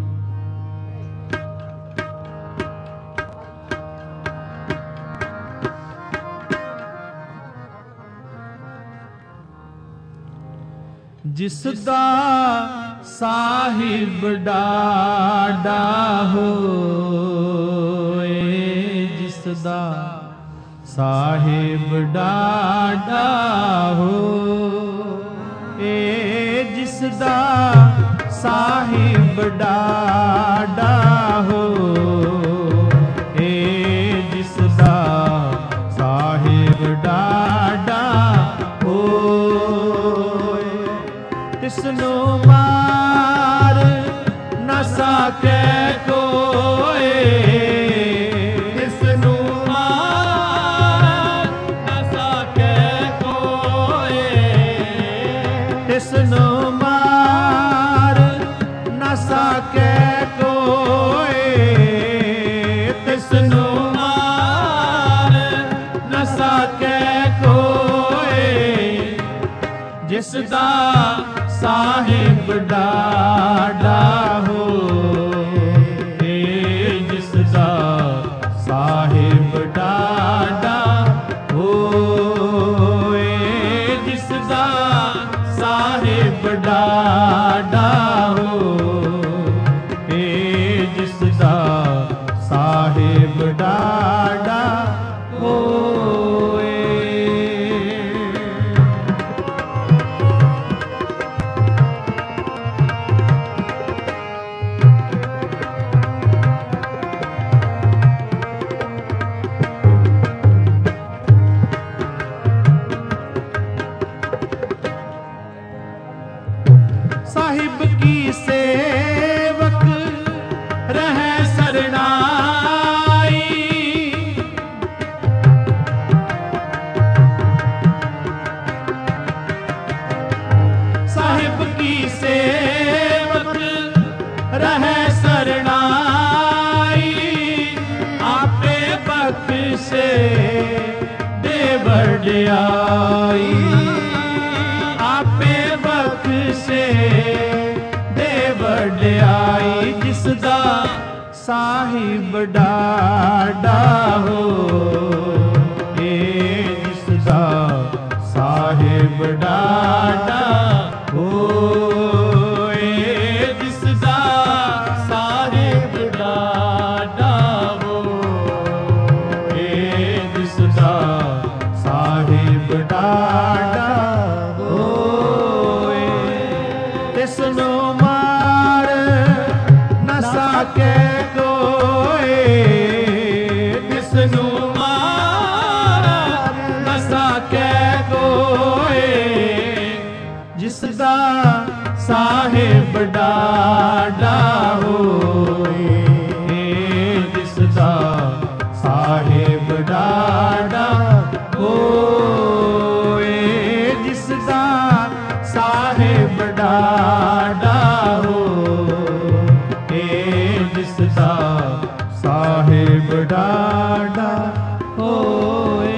ਜਿਸ ਦਾ ਸਾਹਿਬ ਡਾਡਾ ਹੋਏ, ਜਿਸ ਦਾ ਸਾਹਿਬ ਡਾਡਾ ਹੋਏ, ਜਿਸ ਦਾ ਸਾਹਿਬ ਡਾਡਾ ਹੋਏ, ਜਿਸ ਦਾ ਸਾਹਿਬ ਡਾਡਾ ਹੋਏ, ਤਿਸਨੂੰ ਮਾਰ ਨਾ ਸਕੇ ਕੋਏ, ਤਿਸਨੂੰ ਮਾਰ ਨਾ ਸਕੇ ਕੋਏ, ਤਿਸਨੂੰ ਮਾਰ ਨਾ ਸਕੇ ਕੋਏ, ਤਿਸਨੂੰ ਮਾਰ ਨਾ ਸਕੇ ਕੋਏ, ਜਿਸ ਦਾ ਸਾਹਿਬ ਡਾਡਾ ਹੋਏ, ਜਿਸ ਦਾ ਸਾਹਿਬ ਡਾਡਾ ਹੋਏ, ਜਿਸ ਦਾ ਸਾਹਿਬ ਡਾਡਾ ਸਾਹਿਬ ਕੀ ਸੇਵਕ ਰਹਿ ਸਰਣਾਈ। ਸਾਹਿਬ ਕੀ ਸੇਵਕ ਰਹਿ ਸਰਣਾਈ। ਆਪੇ ਬਖਸ਼ੇ ਦੇ ਵਡਿਆਈ। ਆਪੇ ਬਖਸ਼ੇ ਦੇ ਵਡਿਆਈ। ਜਿਸ ਦਾ ਸਾਹਿਬ ਡਾਢਾ ਹੋਏ। ਜਿਸ ਦਾ ਸਾਹਿਬ ਡਾਢਾ ਹੋਏ। ਜਿਸ ਦਾ ਸਾਹਿਬ ਡਾਢਾ ਹੋਏ। ਜਿਸ ਦਾ ਸਾਹਿਬ ਡਾਢਾ ਹੋਏ। ਤਿਸ ਨੂੰ ਮਾਰ ਨਾ ਸਕੇ ਕੋਏ। ਤਿਸ ਨੂੰ ਮਾਰ ਨਾ ਸਕੇ ਕੋਏ। ਜਿਸ ਦਾ ਸਾਹਿਬ ਡਾਢਾ ਹੋਏ। ਜਿਸ ਦਾ ਸਾਹਿਬ ਡਾਢਾ ਹੋਏ। ਜਿਸ ਦਾ ਸਾਹਿਬ ਡਾਢਾ ਹੋਏ। ਜਿਸ ਦਾ ਸਾਹਿਬ ਡਾਢਾ ਹੋਏ।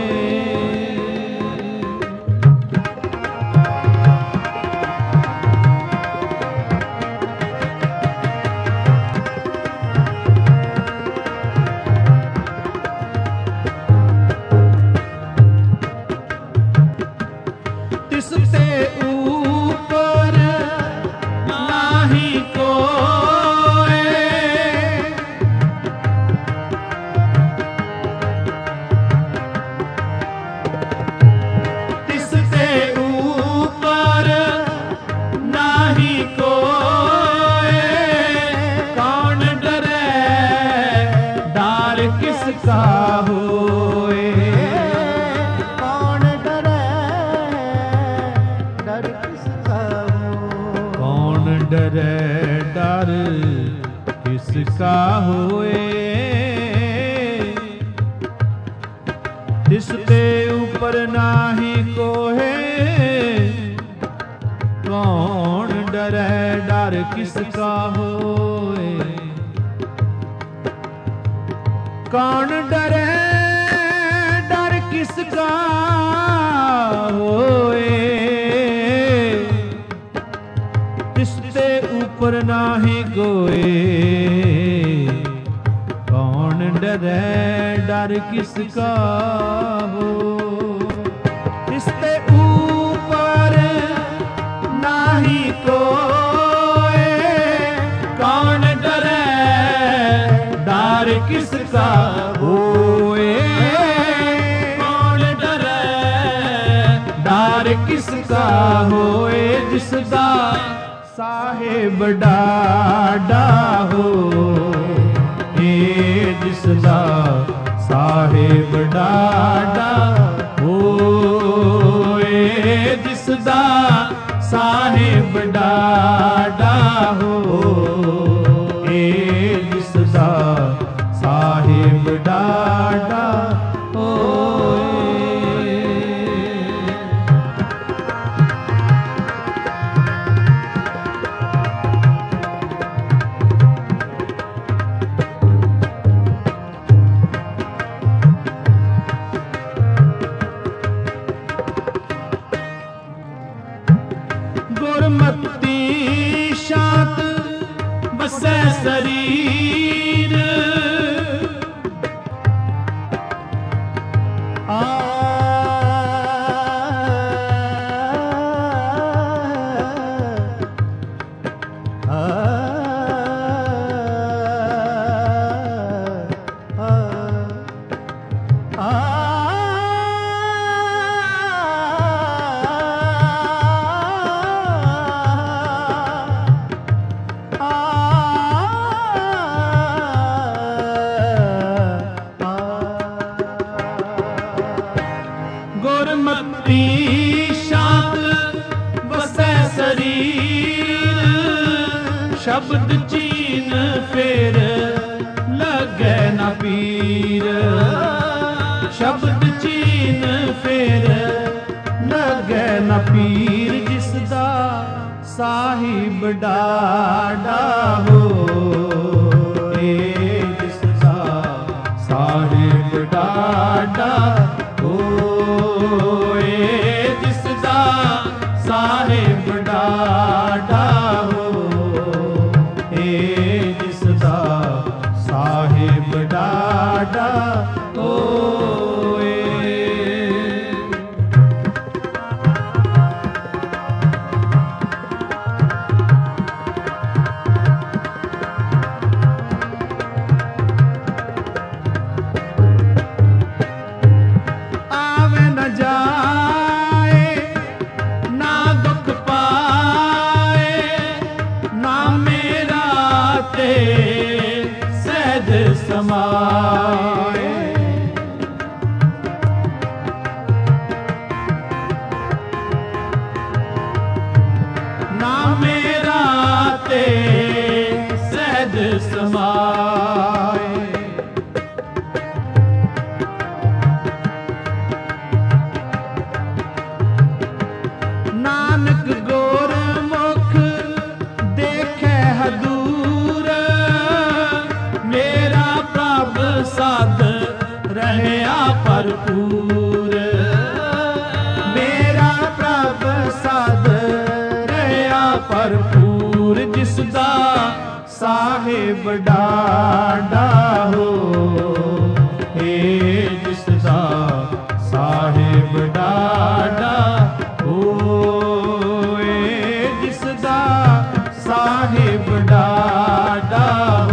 ਤਿਸ ਤੇ ਊਪਰ ਨਾਹੀ ਕੋਇ। ਤਿਸ ਤੇ ਊਪਰ ਨਾਹੀ ਕੋਇ। ਕੌਣ ਡਰੈ ਡਰ ਕਿਸ ਕਾ ਹੋਏ। ਕੌਣ ਡਰੈ ਡਰ ਕਿਸ ਕਾ ਹੋਏ। ਕੌਣ ਡਰੈ ਡਰ ਕਿਸ ਕਾ ਹੋਏ। ਤਿਸ ਤੇ ਉਪਰ ਨਾਹੀ ਕੋਏ। ਕੌਣ ਡਰੈ ਡਰ ਕਿਸ ਕਾ ਹੋਏ। ਕੌਣ ਡਰੈ ਡਰ ਕਿਸ ਕਾ ਹੋਏ। ਤਿਸ ਤੇ ਉਪਰ ਨਾਹੀ ਕੋਏ। ਕੌਣ ਡਰੈ ਡਰ ਕਿਸ ਕਾ ਹੋ। ਤਿਸ ਤੇ ਉਪਰ ਨਾਹੀ ਕੋਏ। ਕੌਣ ਡਰੈ ਡਰ ਕਿਸ ਕਾ ਹੋਏ। ਕੌਣ ਡਰੈ ਡਰ ਕਿਸ ਕਾ ਹੋਏ। ਜਿਸ ਦਾ ਸਾਹਿਬ ਡਾਢਾ ਹੋਏ। ਜਿਸ ਦਾ ਸਾਹਿਬ ਡਾਢਾ ਹੋਏ। ਜਿਸ ਦਾ ਸਾਹਿਬ ਡਾਢਾ ਹੋਏ। ਜਿਸ ਦਾ ਸਾਹਿਬ ਡਾਢਾ ਹੋਏ। ਗੁਰਮਤਿ ਸ਼ਾਂਤ ਬਸੈ ਸਰੀਰ। ਆ ਸ਼ਬਦ ਚੀਨ ਫੇਰ ਲੱਗੈ ਨਾ ਪੀਰ। ਸ਼ਬਦ ਚੀਨ ਫੇਰ ਲੱਗੈ ਨਾ ਪੀਰ, ਜਿਸ ਦਾ ਸਾਹਿਬ ਡਾਡਾ ਹੋਏ। ਜਿਸ ਦਾ ਸਾਹਿਬ ਡਾਡਾ ਹੋਏ, ਜਿਸ ਦਾ ਸਾਹਿਬ ਡਾਡਾ ਹੋਏ, ਜਿਸ ਦਾ ਸਾਹਿਬ ਡਾਡਾ ਹੋਏ। ਆਵੇ ਨਾ ਜਾਏ ਨਾ ਦੁੱਖ ਪਾਏ, ਨਾ ਮੇਰਾ ਤੇ ਸਹਿਜ ਸਮਾਏ। ਨਾ ਮੇਰਾ ਤੇ ਸਹਿਜ ਸਮਾਏ। ਨਾਨਕ ਗੁਰਮੁਖ ਦੇਖੈ ਹਦੂਰ, ਮੇਰਾ ਪ੍ਰਭ ਸਦ ਰਹਿਆ ਭਰਪੂਰ। ਮੇਰਾ ਪ੍ਰਭ ਸਦ ਰਹਿਆ ਭਰਪੂਰ, ਜਿਸ ਦਾ ਸਾਹਿਬ ਡਾਡਾ ਹੋਏ। ਜਿਸ ਦਾ ਸਾਹਿਬ ਡਾਡਾ ਹੋਏ, ਜਿਸ ਦਾ ਸਾਹਿਬ ਡਾਡਾ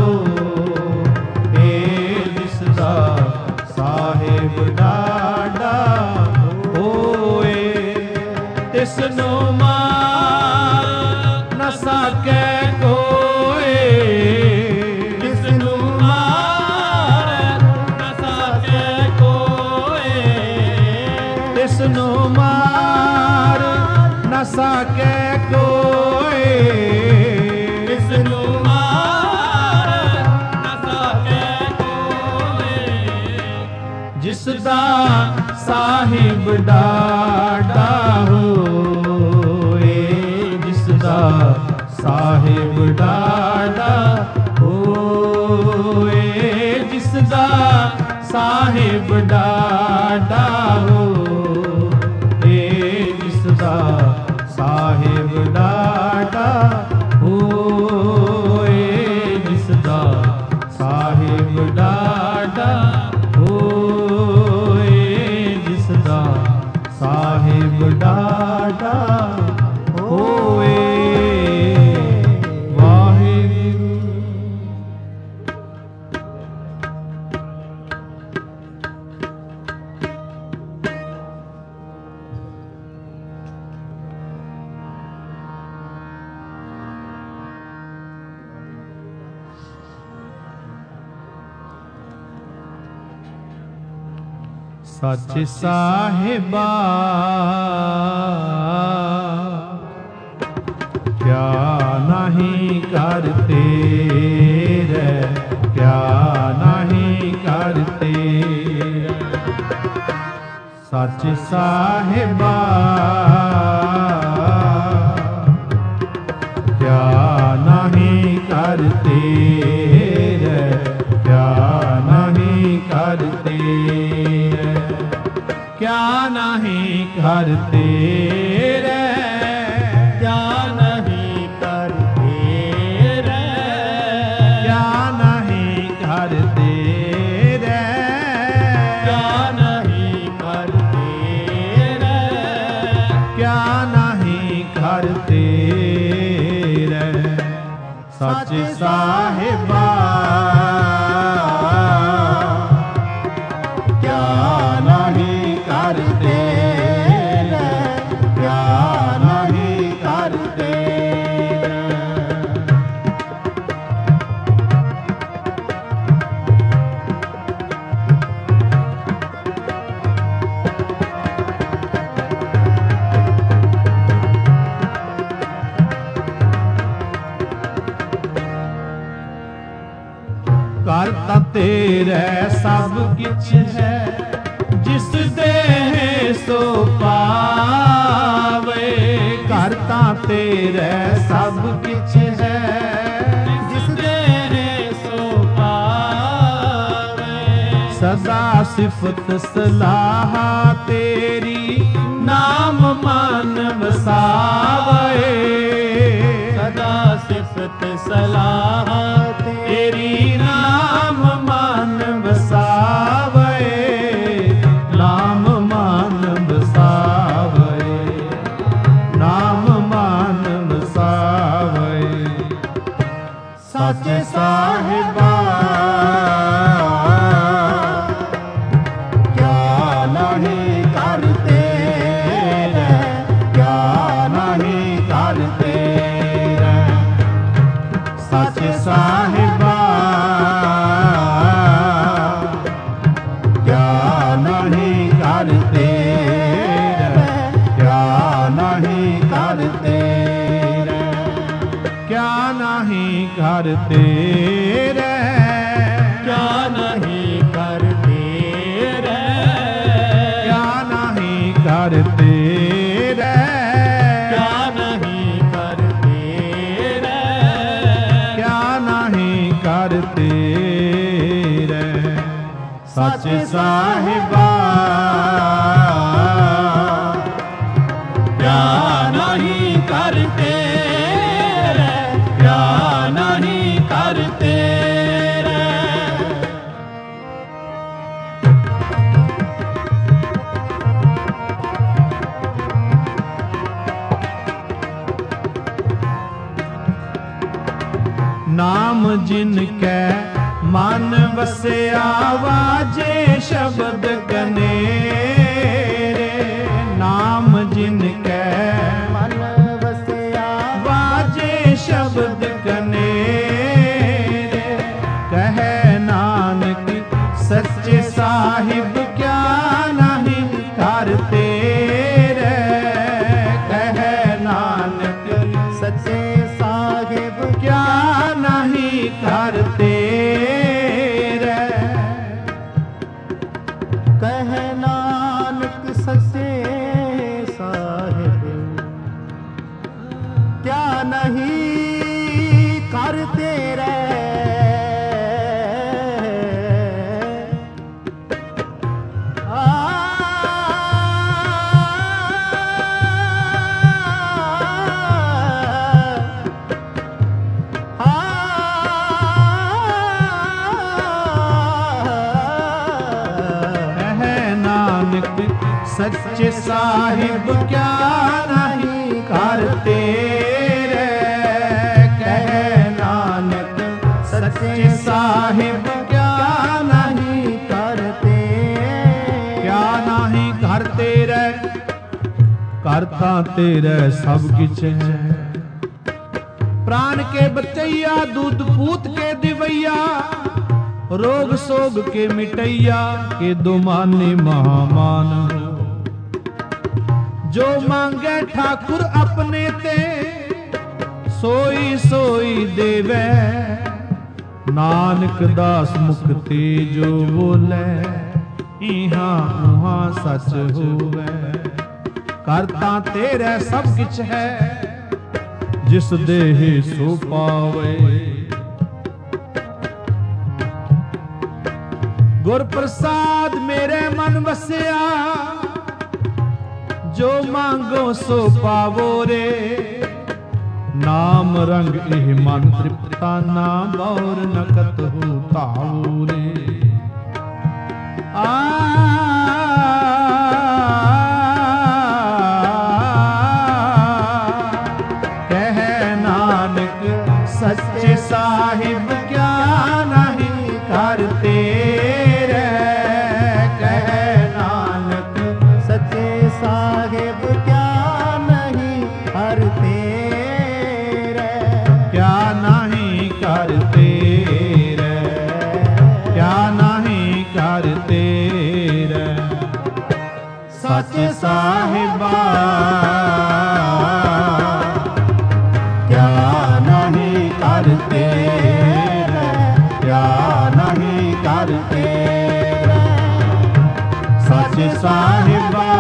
ਹੋਏ, ਜਿਸ ਦਾ ਸਾਹਿਬ ਡਾਡਾ ਹੋਏ। ਤਿਸ ਨੂੰ ਮਾਰ ਨਾ ਸਕੈ ਕੋਇ, ਤਿਸ ਨੂੰ ਮਾਰ ਨਾ ਸਕੈ ਕੋਇ, ਤਿਸ ਨੂੰ ਮਾਰ ਨਾ ਸਕੈ ਕੋਇ, ਤਿਸ ਨੂੰ ਮਾਰ ਨਾ ਸਕੈ ਕੋਇ। ਜਿਸ ਦਾ ਸਾਹਿਬ ਡਾਡਾ ਹੋਏ, ਜਿਸ ਦਾ ਸਾਹਿਬ ਡਾਡਾ ਹੋਏ, ਜਿਸ ਦਾ ਸਾਹਿਬ ਡਾਡਾ ਹੋਏ, ਜਿਸ ਦਾ ਸਾਹਿਬ ਡਾਡਾ ਹੋਏ, ਜਿਸ ਦਾ ਸਾਹਿਬ ਡਾਡਾ ਹੋਏ, ਜਿਸ ਦਾ ਸਾਹਿਬ ਡਾਡਾ ਹੋਏ। ਵਾਹਿਗੁਰੂ। ਸੱਚ ਸਾਹਿਬਾ ਕਿਆ ਨਹੀਂ ਕਰਤੇ ਰੇ, ਕਿਆ ਨਹੀਂ ਕਰਤੇ। ਸੱਚ ਸਾਹਿਬਾ ਕਿਆ ਨਹੀਂ ਕਰਤੇ ਰੇ, ਕਿਆ ਨਹੀਂ ਕਰਤੇ। क्या नहीं करते रे, क्या नहीं करते रे, क्या नहीं करते रे, क्या नहीं करते रे, क्या नहीं करते रे। सच साहिबा क्या नहीं करते रे, क्या नहीं करते रे। ਕਰਤਾ ਤੇਰੇ ਸਭ ਕਿਛ ਹੈ, ਜਿਸ ਦੇਹ ਸੋ ਪਾਵੇ। ਕਰਤਾ ਤੇਰੇ ਸਭ ਕਿਛ ਹੈ, ਜਿਸ ਦੇਹ ਸੋ ਪਾਵੇ। ਸਦਾ ਸਿਫਤ ਸਲਾਹ ਤੇਰੀ, ਨਾਮ ਮਨ ਵਸਾਵੇ। ਸਦਾ ਸਿਫਤ ਸਲਾਹ ਤੇਰੀ, ਨਾਮ ਮਨ ਵਸਾਵੇ। ਨਾਮ ਮਨ ਵਸਾਵੇ, ਨਾਮ ਮਨ ਵਸਾਵੇ। ਸੱਚੇ ਸਾਹਿਬਾ ਕਿਆ ਨਹੀਂ ਕਰਤੇ, ਕਿਆ ਨਹੀਂ ਕਰਤੇ। ਸੱਚੇ ਸਾਹਿਬਾ ਕਿਆ ਨਹੀਂ ਕਰਤੇ, ਕਿਆ ਨਹੀਂ ਕਰਤੇ, ਕਿਆ ਨਹੀਂ ਕਰਤੇ ਰੇ, ਕਿਆ ਨਹੀਂ ਕਰਤੇ ਰੇ, ਕਿਆ ਨਹੀਂ ਕਰਤੇ ਰੇ, ਕਿਆ ਨਹੀਂ ਕਰਤੇ ਰੇ, ਕਿਆ ਨਹੀਂ ਕਰਤੇ ਰੇ। ਸੱਚੇ ਸਾਹਿਬਾ ਕਿਆ ਨਹੀਂ ਕਰਤੇ ਰੇ, ਕਿਆ ਨਹੀਂ ਕਰਤੇ ਰੇ। ਨਾਮ ਜਿਨ ਕੈ ਮਨ ਵਸਿਆ, ਵਾਜੇ ਸ਼ਬਦ ਕਨੇਰੇ। ਨਾਮ ਜਿਨ ਕੈ ਮਨ ਵਸਿਆ, ਵਾਜੇ ਸ਼ਬਦ ਕਨੇਰੇ। ਕਹੈ ਨਾਨਕ ਸੱਚੇ ਸਾਹਿਬ ਕਿਆ ਨਹੀਂ ਕਰਤੇ ਰੇ। ਕਹੈ ਨਾਨਕ ਸੱਚੇ ਸਾਹਿਬ ਕਿਆ ਨਹੀਂ ਕਰਤੇ ਰੇ। ਕਹੈ ਨਾਨਕ ਸੱਚੇ ਸਾਹਿਬ ਕਿਆ ਨਹੀਂ ਕਰਤੇ ਰੇ। सच्चे साहिब क्या नहीं करते रे। कहे नानक सच्चे साहिब क्या नहीं करते, क्या नहीं करते रे। करता तेरे सब किछ है, प्राण के बचैया दूध पूत के दिवैया, रोग सोग के मिटैया के दुमाने महामान हो। जो मांगे ठाकुर अपने ते, सोई सोई देवे। नानक दास मुख ते जो बोले, इहां उहां सच होवे। करता तेरे सब किछ है, जिस देह सो पावे। गुर प्रसाद मेरे मन वसिया, जो मांगो सो पावो रे। नाम रंग एह मन तृप्ता ना, बौर नकत हो तावो रे। आ कहे नानक सच्चे साहिब क्या नहीं करते रे। कहे नानक सच्चे साहिब क्या नहीं करते रे। क्या नहीं करते रे, क्या नहीं करते रे। सच साहिबा क्या नहीं करते रे, क्या ਸਾਹਿਬਾ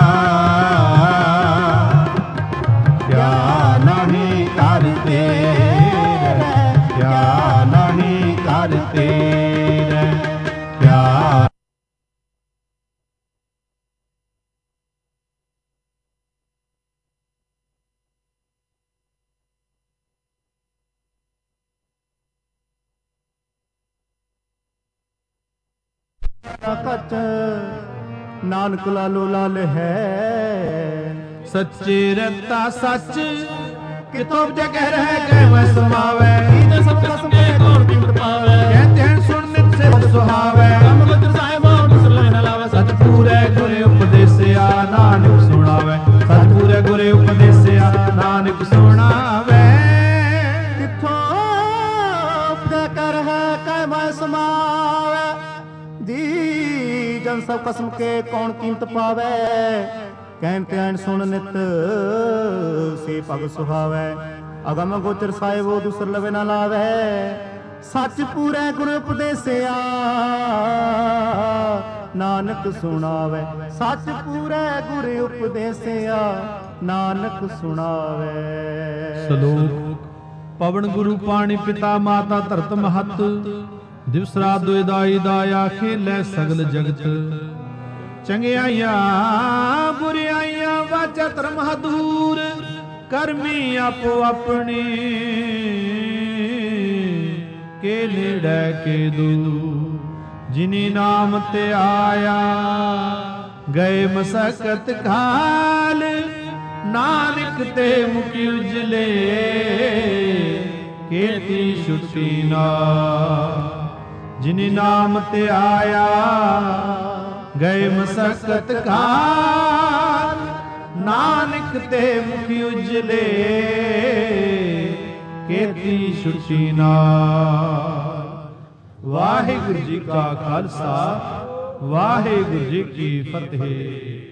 ਕਿਆ ਨਹੀਂ ਕਰਤੇ ਕਿਆ ਨਹੀਂ ਕਰਤੇ ਕਿਆ ਕੱਚ ਨਾਨਕ ਲਾਲੋ ਲਾਲ ਹੈ ਸੱਚੇ ਰਤਾ ਸੱਚ ਕਿਤੋਂ ਜਗਹਿ ਰਹਿ ਕਹਿ ਵੈ ਸਮਾਵੈ ਇਹਦੇ ਸਭ ਕਸਮ ਕੇ ਕੌਣ ਕੀਮਤ ਪਾਵੈ ਕਹਿੰਦੇ ਹਨ ਸੁਣ ਨਿਤ ਸੇਵਕ ਸੁਹਾਵੈ ਕੰਮ ਗੁਜਰ ਸਾਹਿਬਾ ਦੁਸਰ ਨ ਲਾਵੈ ਸਤਿਪੂਰੈ ਗੁਰੇ ਉਪਦੇਸਿਆ ਨਾਨਕ ਸੁਣਾਵੈ ਸਤਿਪੂਰੈ ਗੁਰੇ ਉਪਦੇਸਿਆ ਨਾਨਕ ਸੁਣਾਵੈ ਕਿੱਥੋਂ ਉਪਦੈ ਕਰ ਹੈ ਕਹਿ ਵੈ ਸਮਾਵੈ ਦੀ ਜਨ ਸਭ ਕਸਮ ਕੇ ਕੌਣ ਕੀਮਤ ਪਾਵੈ ਕਹਿਨਤੇ ਐਨ ਸੁਣ ਨਿਤ ਸੇ ਭਗ ਸੁਹਾਵੈ ਅਗਮ ਗੋਚਰ ਸਾਹਿਬੋ ਦੁਸਰ ਲਵੇ ਨਾ ਲਾਵੈ ਸੱਚ ਪੂਰੈ ਗੁਰ ਉਪਦੇਸਿਆ ਨਾਨਕ ਸੁਣਾਵੈ ਸੱਚ ਪੂਰੈ ਗੁਰ ਉਪਦੇਸਿਆ ਨਾਨਕ ਸੁਣਾਵੈ। ਸ਼ਲੋਕ ਪਵਨ ਗੁਰੂ ਪਾਣੀ ਪਿਤਾ ਮਾਤਾ ਧਰਤ ਮਹਤ ਦਿਵਸ ਰਾਤ ਦੁਇਦਾਈ ਦਾਇਆ ਖੇਲੇ ਸਗਲ ਜਗਤ ਚੰਗਿਆਈਆਂ ਬੁਰਿਆਈਆਂ ਵਾਚਾ ਧਰਮ ਹਦੂਰ ਕਰਮੀ ਆਪੋ ਆਪਣੀ ਕੇ ਨੇੜੇ ਕੇ ਦੂ ਜਿਨੀ ਨਾਮ ਤੇ ਆਇਆ ਗਏ ਮਸਕਤ ਕਾਲ ਨਾਨਕ ਤੇ ਮੁਕੀ ਉਜਲੇ ਕੀਤੀ ਛੁੱਟੀ ਨਾ ਜਿਨੀ ਨਾਮ ਤੇ ਆਇਆ ਗਏ ਮਸਕਤ ਕਾਲ ਨਾਨਕ ਤੇ ਮੁਖੀ ਉਜਲੇ ਕੀਤੀ ਛੁੱਟੀ ਨਾ। ਵਾਹਿਗੁਰੂ ਜੀ ਕਾ ਖਾਲਸਾ ਵਾਹਿਗੁਰੂ ਜੀ ਕੀ ਫਤਿਹ।